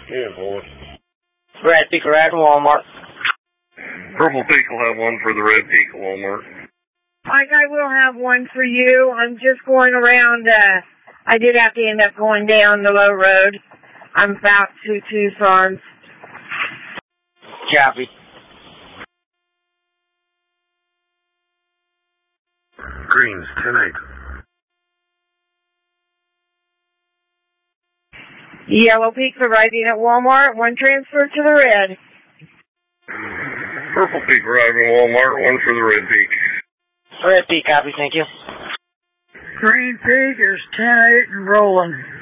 Yeah, boy. Red Peak arrived in Walmart. Purple Peak will have one for the Red Peak at Walmart. Mike, I will have one for you. I'm just going around, I did have to end up going down the low road. I'm about to Tucson. Copy. Greens, 10-8. Yellow Peak arriving at Walmart. One transfer to the red. Purple Peak arriving at Walmart. One for the Red Peak. Red Peak, copy, thank you. Green Peak is 10-8 and rolling.